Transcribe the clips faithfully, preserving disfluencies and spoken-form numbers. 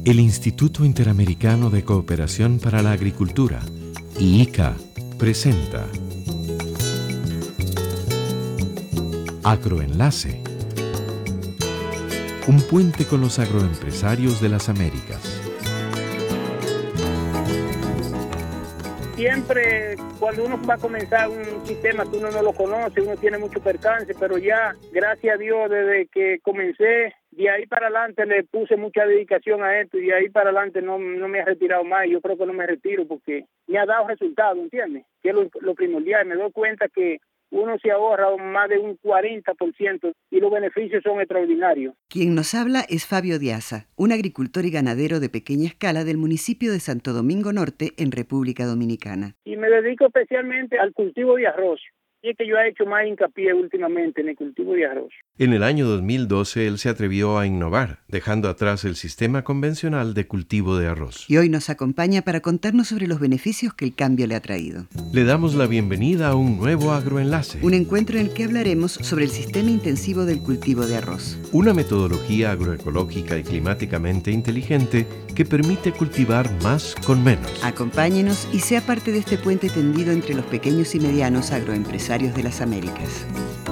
El Instituto Interamericano de Cooperación para la Agricultura, I I C A, presenta Agroenlace, un puente con los agroempresarios de las Américas. Siempre cuando uno va a comenzar un sistema que uno no lo conoce, uno tiene mucho percance, pero ya, gracias a Dios, desde que comencé, de ahí para adelante le puse mucha dedicación a esto y de ahí para adelante no, no me he retirado más. Yo creo que no me retiro porque me ha dado resultados, ¿entiendes? Que es lo, lo primordial. Me doy cuenta que uno se ahorra más de un cuarenta por ciento y los beneficios son extraordinarios. Quien nos habla es Fabio Diaza, un agricultor y ganadero de pequeña escala del municipio de Santo Domingo Norte, en República Dominicana. Y me dedico especialmente al cultivo de arroz. Y es que yo he hecho más hincapié últimamente en el cultivo de arroz. En el año dos mil doce, él se atrevió a innovar, dejando atrás el sistema convencional de cultivo de arroz. Y hoy nos acompaña para contarnos sobre los beneficios que el cambio le ha traído. Le damos la bienvenida a un nuevo Agroenlace. Un encuentro en el que hablaremos sobre el sistema intensivo del cultivo de arroz. Una metodología agroecológica y climáticamente inteligente que permite cultivar más con menos. Acompáñenos y sea parte de este puente tendido entre los pequeños y medianos agroempresarios de las Américas.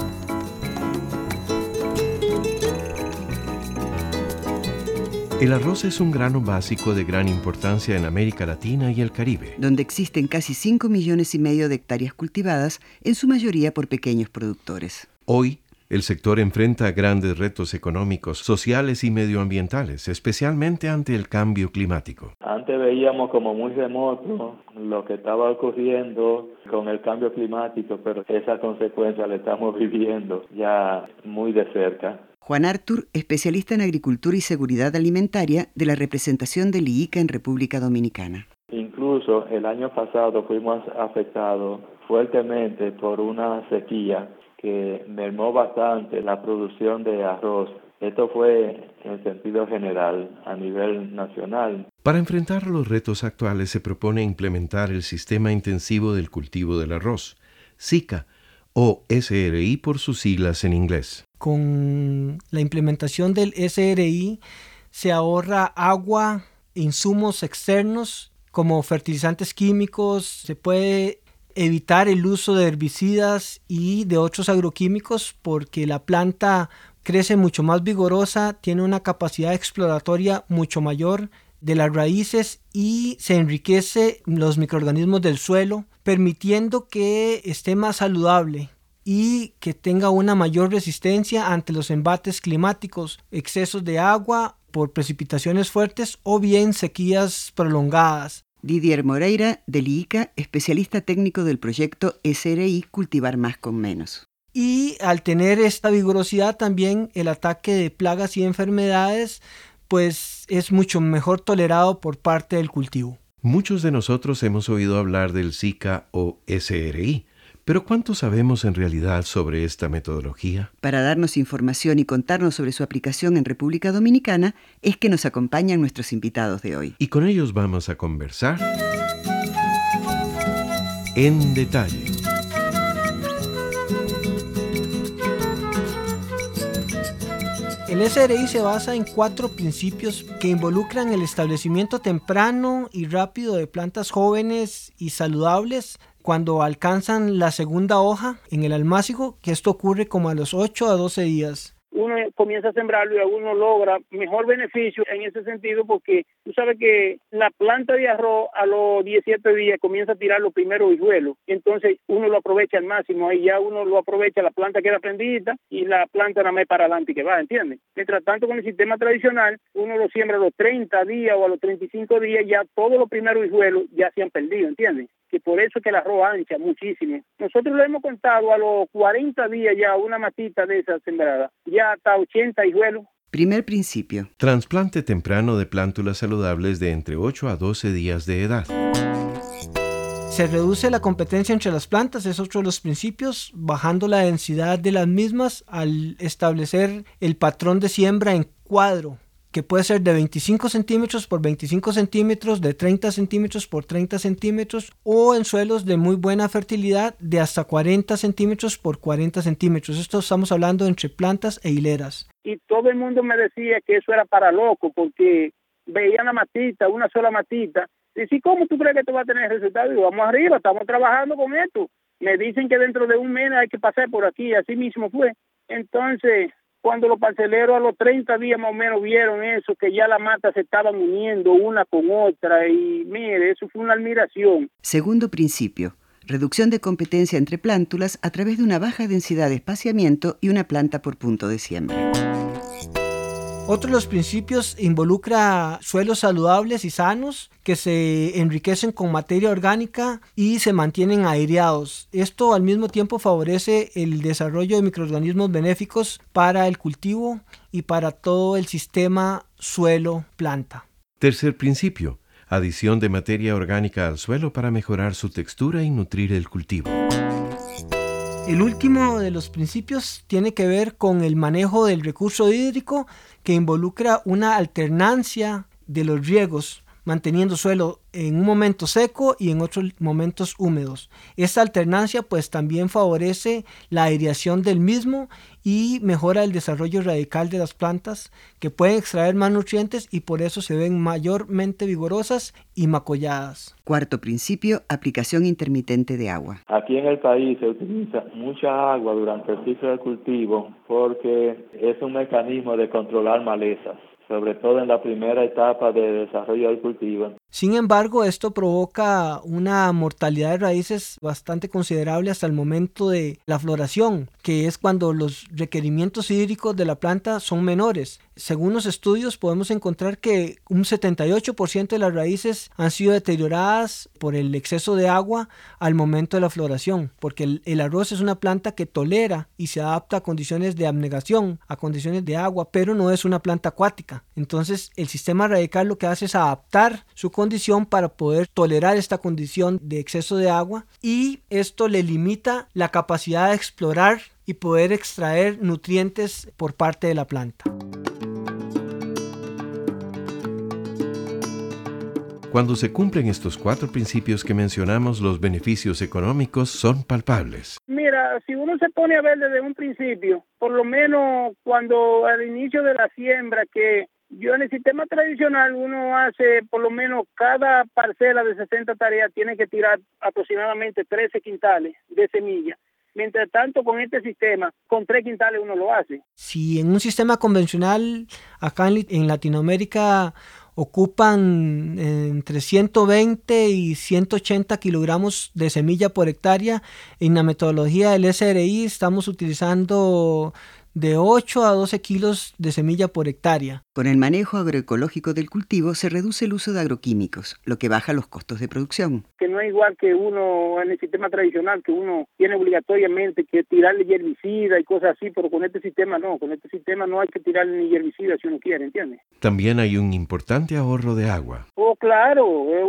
El arroz es un grano básico de gran importancia en América Latina y el Caribe, donde existen casi cinco millones y medio de hectáreas cultivadas, en su mayoría por pequeños productores. Hoy, el sector enfrenta grandes retos económicos, sociales y medioambientales, especialmente ante el cambio climático. Antes veíamos como muy remoto lo que estaba ocurriendo con el cambio climático, pero esa consecuencia la estamos viviendo ya muy de cerca. Juan Artur, especialista en agricultura y seguridad alimentaria de la representación del I I C A en República Dominicana. Incluso el año pasado fuimos afectados fuertemente por una sequía que mermó bastante la producción de arroz. Esto fue en sentido general, a nivel nacional. Para enfrentar los retos actuales se propone implementar el Sistema Intensivo del Cultivo del Arroz, S I C A, o S R I por sus siglas en inglés. Con la implementación del S R I se ahorra agua, insumos externos como fertilizantes químicos, se puede evitar el uso de herbicidas y de otros agroquímicos porque la planta crece mucho más vigorosa, tiene una capacidad exploratoria mucho mayor de las raíces y se enriquece los microorganismos del suelo, permitiendo que esté más saludable y que tenga una mayor resistencia ante los embates climáticos, excesos de agua por precipitaciones fuertes o bien sequías prolongadas. Didier Moreira, del I I C A, especialista técnico del proyecto S R I Cultivar Más con Menos. Y al tener esta vigorosidad también el ataque de plagas y enfermedades pues es mucho mejor tolerado por parte del cultivo. Muchos de nosotros hemos oído hablar del S I C A o S R I, pero ¿cuánto sabemos en realidad sobre esta metodología? Para darnos información y contarnos sobre su aplicación en República Dominicana, es que nos acompañan nuestros invitados de hoy. Y con ellos vamos a conversar en detalle. El S R I se basa en cuatro principios que involucran el establecimiento temprano y rápido de plantas jóvenes y saludables cuando alcanzan la segunda hoja en el almácigo, que esto ocurre como a los ocho a doce días. Uno comienza a sembrarlo y uno logra mejor beneficio en ese sentido porque tú sabes que la planta de arroz a los diecisiete días comienza a tirar los primeros hijuelos. Entonces uno lo aprovecha al máximo, ahí ya uno lo aprovecha, la planta queda prendida y la planta nada más para adelante que va, ¿entiendes? Mientras tanto con el sistema tradicional, uno lo siembra a los treinta días o a los treinta y cinco días, ya todos los primeros hijuelos ya se han perdido, ¿entiendes? Que por eso que el arroz ancha muchísimo. Nosotros le hemos contado a los cuarenta días ya una matita de esa sembrada, ya hasta ochenta hijuelos. Primer principio. Trasplante temprano de plántulas saludables de entre ocho a doce días de edad. Se reduce la competencia entre las plantas, es otro de los principios, bajando la densidad de las mismas al establecer el patrón de siembra en cuadro, que puede ser de veinticinco centímetros por veinticinco centímetros, de treinta centímetros por treinta centímetros, o en suelos de muy buena fertilidad de hasta cuarenta centímetros por cuarenta centímetros. Esto estamos hablando entre plantas e hileras. Y todo el mundo me decía que eso era para loco, porque veían la matita, una sola matita. Y si, ¿cómo tú crees que esto va a tener resultado? Digo, vamos arriba, estamos trabajando con esto. Me dicen que dentro de un mes hay que pasar por aquí, así mismo fue. Entonces, cuando los parceleros a los treinta días más o menos vieron eso, que ya las matas se estaban uniendo una con otra, y mire, eso fue una admiración. Segundo principio, reducción de competencia entre plántulas a través de una baja densidad de espaciamiento y una planta por punto de siembra. Otro de los principios involucra suelos saludables y sanos que se enriquecen con materia orgánica y se mantienen aireados. Esto al mismo tiempo favorece el desarrollo de microorganismos benéficos para el cultivo y para todo el sistema suelo-planta. Tercer principio, adición de materia orgánica al suelo para mejorar su textura y nutrir el cultivo. El último de los principios tiene que ver con el manejo del recurso hídrico, que involucra una alternancia de los riegos, manteniendo suelo en un momento seco y en otros momentos húmedos. Esta alternancia pues también favorece la aireación del mismo y mejora el desarrollo radical de las plantas, que pueden extraer más nutrientes y por eso se ven mayormente vigorosas y macolladas. Cuarto principio, aplicación intermitente de agua. Aquí en el país se utiliza mucha agua durante el ciclo de cultivo porque es un mecanismo de controlar malezas, sobre todo en la primera etapa de desarrollo del cultivo. Sin embargo, esto provoca una mortalidad de raíces bastante considerable hasta el momento de la floración, que es cuando los requerimientos hídricos de la planta son menores. Según los estudios, podemos encontrar que un setenta y ocho por ciento de las raíces han sido deterioradas por el exceso de agua al momento de la floración, porque el, el arroz es una planta que tolera y se adapta a condiciones de abnegación, a condiciones de agua, pero no es una planta acuática. Entonces, el sistema radical lo que hace es adaptar su condición para poder tolerar esta condición de exceso de agua, y esto le limita la capacidad de explorar y poder extraer nutrientes por parte de la planta. Cuando se cumplen estos cuatro principios que mencionamos, los beneficios económicos son palpables. Mira, si uno se pone a ver desde un principio, por lo menos cuando al inicio de la siembra, que yo en el sistema tradicional uno hace por lo menos cada parcela de sesenta tareas tiene que tirar aproximadamente trece quintales de semilla. Mientras tanto, con este sistema, con tres quintales uno lo hace. Si en un sistema convencional, acá en, en Latinoamérica, ocupan entre ciento veinte y ciento ochenta kilogramos de semilla por hectárea, en la metodología del S R I estamos utilizando de ocho a doce kilos de semilla por hectárea. Con el manejo agroecológico del cultivo se reduce el uso de agroquímicos, lo que baja los costos de producción. Que no es igual que uno en el sistema tradicional, que uno tiene obligatoriamente que tirarle herbicida y cosas así, pero con este sistema no, con este sistema no hay que tirarle ni herbicida si uno quiere, ¿entiendes? También hay un importante ahorro de agua. Oh, claro,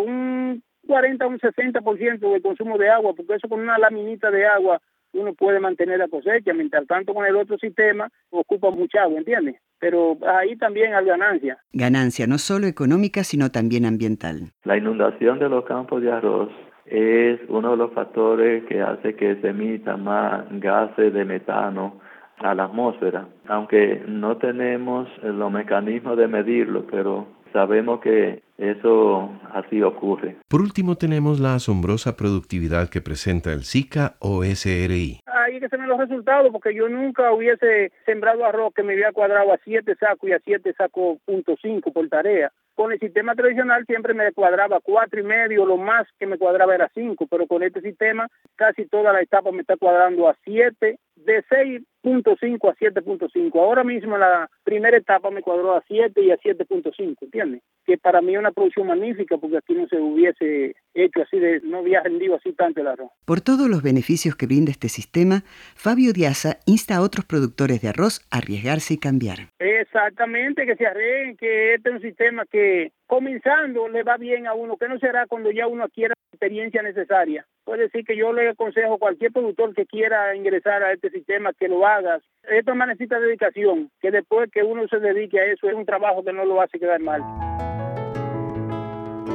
un cuarenta a un sesenta por ciento del consumo de agua, porque eso con una laminita de agua uno puede mantener la cosecha, mientras tanto con el otro sistema ocupa mucha agua, ¿entiendes? Pero ahí también hay ganancia. Ganancia no solo económica, sino también ambiental. La inundación de los campos de arroz es uno de los factores que hace que se emitan más gases de metano a la atmósfera, aunque no tenemos los mecanismos de medirlo, pero sabemos que eso así ocurre. Por último, tenemos la asombrosa productividad que presenta el SICA o S R I. Ahí que se ven los resultados, porque yo nunca hubiese sembrado arroz que me había cuadrado a siete sacos y a siete sacos punto cinco por tarea. Con el sistema tradicional siempre me cuadraba cuatro y medio, lo más que me cuadraba era cinco, pero con este sistema casi toda la etapa me está cuadrando a siete, de seis punto cinco a siete punto cinco. Ahora mismo la primera etapa me cuadró a siete y a siete punto cinco, ¿entiendes? Que para mí es una producción magnífica, porque aquí no se hubiese hecho así, de no había rendido así tanto el arroz. Por todos los beneficios que brinda este sistema, Fabio Diaza insta a otros productores de arroz a arriesgarse y cambiar. Exactamente, que se arriesguen, que este es un sistema que comenzando le va bien a uno, que no será cuando ya uno adquiera la experiencia necesaria. Puede decir que yo le aconsejo a cualquier productor que quiera ingresar a este sistema que lo haga. Esto más necesita dedicación, que después que uno se dedique a eso es un trabajo que no lo hace quedar mal.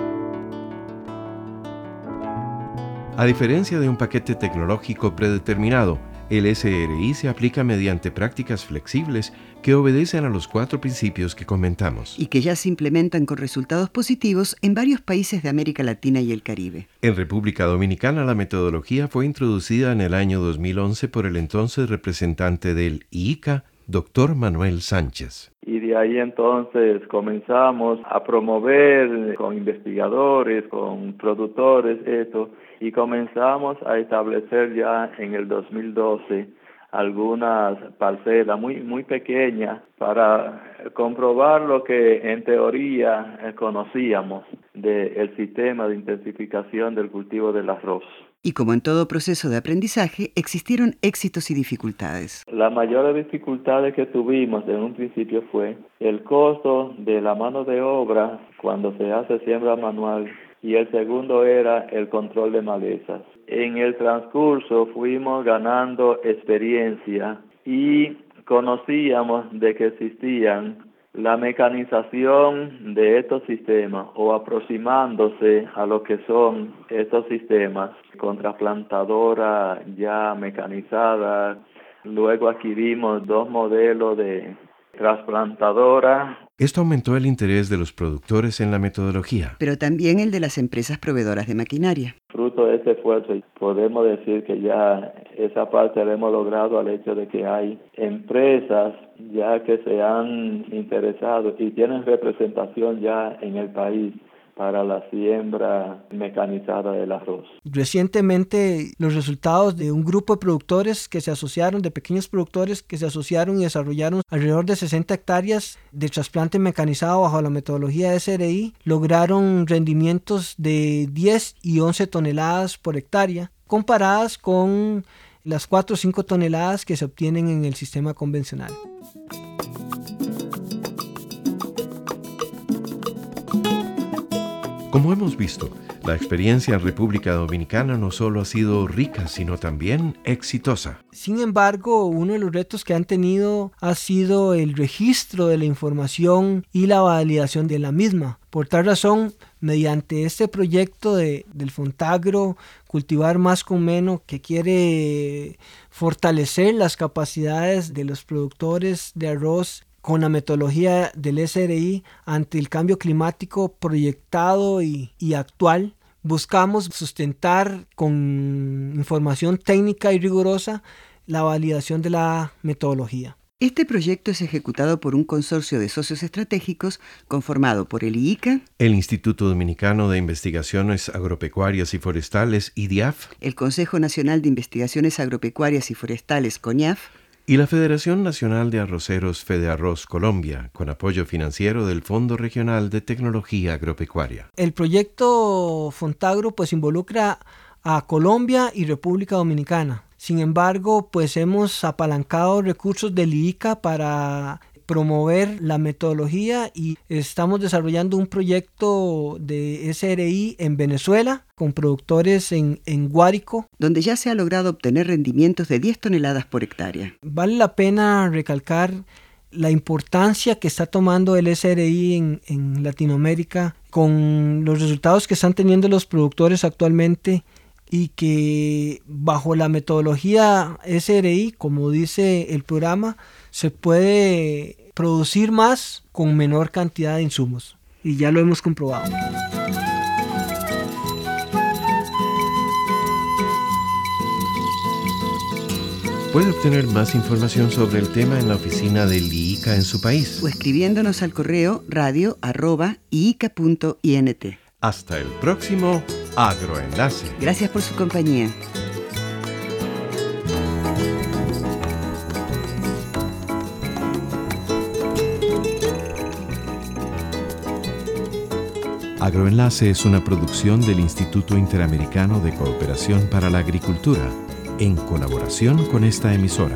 A diferencia de un paquete tecnológico predeterminado, El S R I se aplica mediante prácticas flexibles que obedecen a los cuatro principios que comentamos. Y que ya se implementan con resultados positivos en varios países de América Latina y el Caribe. En República Dominicana la metodología fue introducida en el año dos mil once por el entonces representante del I I C A, doctor Manuel Sánchez. Y de ahí entonces comenzamos a promover con investigadores, con productores, esto, y comenzamos a establecer ya en el dos mil doce algunas parcelas muy muy pequeñas para comprobar lo que en teoría eh, conocíamos del sistema de intensificación del cultivo del arroz. Y como en todo proceso de aprendizaje, existieron éxitos y dificultades. Las mayores dificultades que tuvimos en un principio fue el costo de la mano de obra cuando se hace siembra manual, y el segundo era el control de malezas. En el transcurso fuimos ganando experiencia y conocíamos de que existían la mecanización de estos sistemas o aproximándose a lo que son estos sistemas con trasplantadora ya mecanizada. Luego adquirimos dos modelos de trasplantadora. Esto aumentó el interés de los productores en la metodología. Pero también el de las empresas proveedoras de maquinaria. Fruto de este esfuerzo, podemos decir que ya esa parte la hemos logrado al hecho de que hay empresas ya que se han interesado y tienen representación ya en el país para la siembra mecanizada del arroz. Recientemente, los resultados de un grupo de productores que se asociaron, de pequeños productores que se asociaron y desarrollaron alrededor de sesenta hectáreas de trasplante mecanizado bajo la metodología S R I, lograron rendimientos de diez y once toneladas por hectárea, comparadas con las cuatro o cinco toneladas que se obtienen en el sistema convencional. Como hemos visto, la experiencia en República Dominicana no solo ha sido rica, sino también exitosa. Sin embargo, uno de los retos que han tenido ha sido el registro de la información y la validación de la misma. Por tal razón, mediante este proyecto de, del Fontagro, Cultivar Más con Menos, que quiere fortalecer las capacidades de los productores de arroz con la metodología del S R I ante el cambio climático proyectado y, y actual, buscamos sustentar con información técnica y rigurosa la validación de la metodología. Este proyecto es ejecutado por un consorcio de socios estratégicos conformado por el I I C A, el Instituto Dominicano de Investigaciones Agropecuarias y Forestales, I D I A F, el Consejo Nacional de Investigaciones Agropecuarias y Forestales, CONIAF, y la Federación Nacional de Arroceros FEDEARROZ Colombia, con apoyo financiero del Fondo Regional de Tecnología Agropecuaria. El proyecto Fontagro pues involucra a Colombia y República Dominicana. Sin embargo, pues hemos apalancado recursos del I I C A para promover la metodología y estamos desarrollando un proyecto de S R I en Venezuela con productores en, en Guárico, donde ya se ha logrado obtener rendimientos de diez toneladas por hectárea. Vale la pena recalcar la importancia que está tomando el S R I en, en Latinoamérica con los resultados que están teniendo los productores actualmente y que bajo la metodología S R I, como dice el programa, se puede producir más con menor cantidad de insumos. Y ya lo hemos comprobado. Puede obtener más información sobre el tema en la oficina del I I C A en su país o escribiéndonos al correo radio arroba iica punto int. Hasta el próximo Agroenlace. Gracias por su compañía. Agroenlace es una producción del Instituto Interamericano de Cooperación para la Agricultura, en colaboración con esta emisora.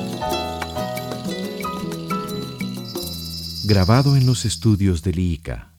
Grabado en los estudios del I I C A.